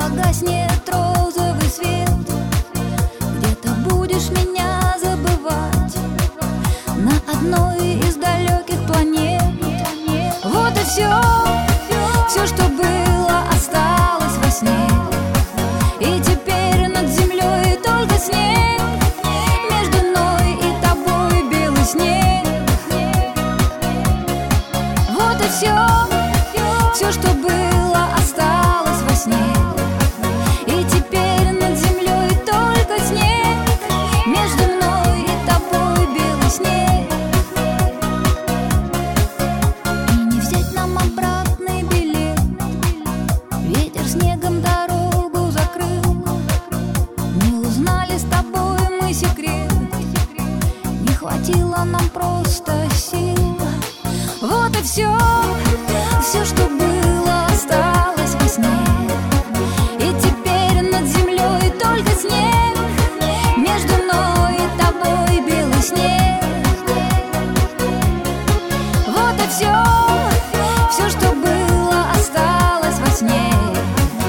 погаснет розовый свет, где-то будешь меня забывать на одной из далеких планет. Вот и все, все, что было, осталось во сне. И теперь над землей только снег, между мной и тобой белый снег. Вот и все, все, что было, осталось во сне. И теперь над землей только снег, между мной и тобой белый снег. И не взять нам обратный билет, ветер снегом дорогу закрыл. Не узнали с тобой мы секрет, не хватило нам просто сил. Вот и все,